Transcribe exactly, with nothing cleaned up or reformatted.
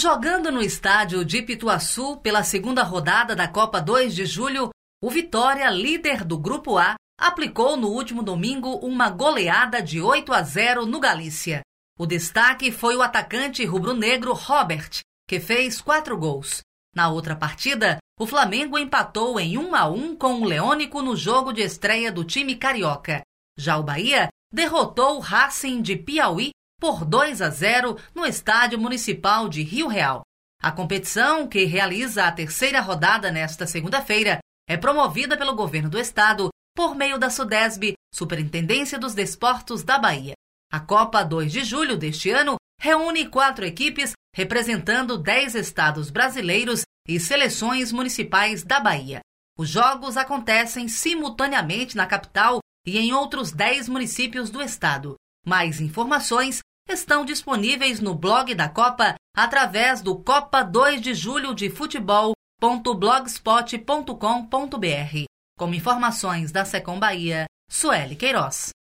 Jogando no estádio de Pituaçu pela segunda rodada da Copa dois de Julho, o Vitória, líder do Grupo A, aplicou no último domingo uma goleada de oito a zero no Galícia. O destaque foi o atacante rubro-negro Robert, que fez quatro gols. Na outra partida, o Flamengo empatou em um a um com o Leônico no jogo de estreia do time carioca. Já o Bahia derrotou o Racing de Piauí por dois a zero no Estádio Municipal de Rio Real. A competição, que realiza a terceira rodada nesta segunda-feira, é promovida pelo governo do estado por meio da SUDESB, Superintendência dos Desportos da Bahia. A Copa dois de Julho deste ano reúne quatro equipes representando dez estados brasileiros e seleções municipais da Bahia. Os jogos acontecem simultaneamente na capital e em outros dez municípios do estado. Mais informações estão disponíveis no blog da Copa através do copa dois de julho de futebol ponto blogspot ponto com ponto br. Com informações da Secom Bahia, Sueli Queiroz.